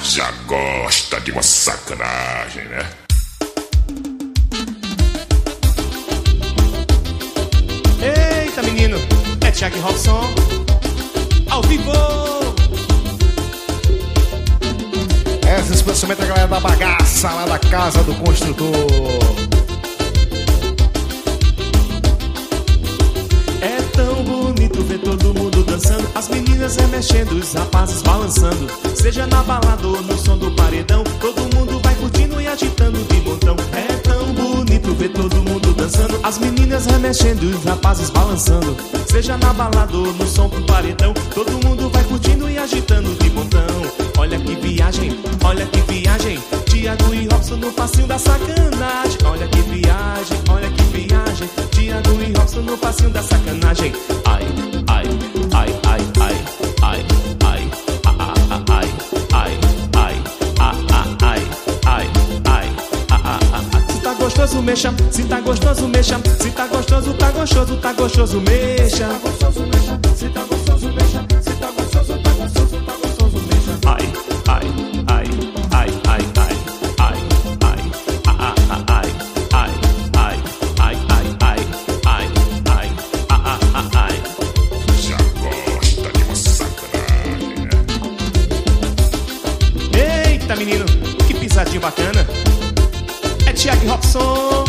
Já gosta de uma sacanagem, né? Eita, menino, é Thiago Robson ao vivo. Esse especialmente a galera da bagaça lá da casa do construtor. É tão bonito ver todo mundo dançando, as meninas remexendo, os rapazes balançando. Seja na balada ou no som do paredão, todo mundo vai curtindo e agitando de montão. É tão bonito ver todo mundo dançando, as meninas remexendo, os rapazes balançando. Seja na balada ou no som do paredão, todo mundo vai curtindo e agitando de montão. Olha que viagem, Thiago e Robson no passinho da sacanagem. Olha que viagem, Thiago e Robson no passinho da sacanagem. Ai, ai, ai, ai, ai, ai, ai, ai, ai, ai, ai, ai, ai, ai, ai. Se tá gostoso, mexa. Se tá gostoso, mexa. Se tá gostoso, tá gostoso, tá gostoso, mexa. Se tá gostoso, mexa. Se tá gostoso, tá gostoso, tá gostoso, mexa. Ai, ai, ai, ai, ai, ai, ai, ai, ai, ai, ai, ai, ai, ai, ai, ai, ai. Já gosta de uma sacanagem, né? Eita, menino, que pisadinho bacana. É Thiago Robson.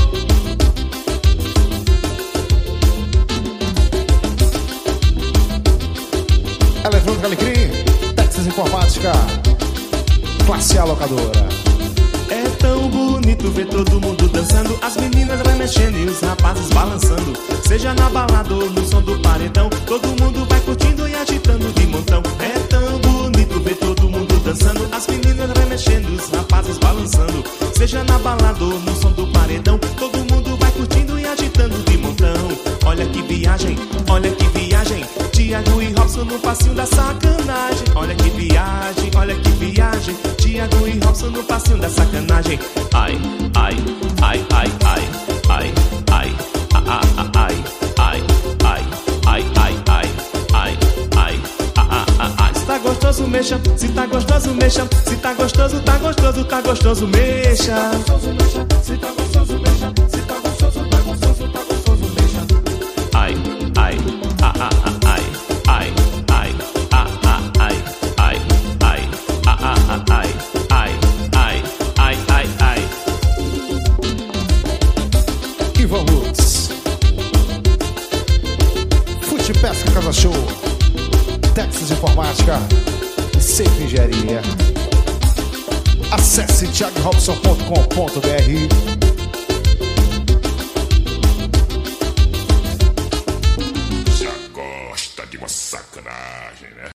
Eletrônica Alecrim, Texas Informática, Classe A Locadora. É tão bonito ver todo mundo dançando, as meninas remexendo e os rapazes balançando. Seja na balada ou no som do paredão, todo mundo vai curtindo e agitando de montão. É tão bonito ver todo mundo dançando, as meninas remexendo e os rapazes balançando. Seja na balada ou no som do paredão, todo mundo vai curtindo e agitando de montão. Olha que viagem, Thiago e Robson no passinho da sacanagem. Olha que viagem, Thiago e Robson no passinho da sacanagem. Ai, ai, ai, ai, ai, ai, ai, ai, ai, ai, ai, ai, ai, ai, ai, ai. Se tá gostoso, mexa. Se tá gostoso, mexa. Se tá gostoso, tá gostoso, tá gostoso, mexa. Se tá gostoso, mexa. Se tá gostoso, tá gostoso, tá gostoso, mexa. Ai, ai, ai, ai, ai, ai, ai, ai, ai, ai, ai, ai, ai, ai. E vamos. Fute Pesca Casa Show, Texas Informática e Safe Engenharia. Acesse thiagorobson.com.br. Já gosta de uma sacanagem, né?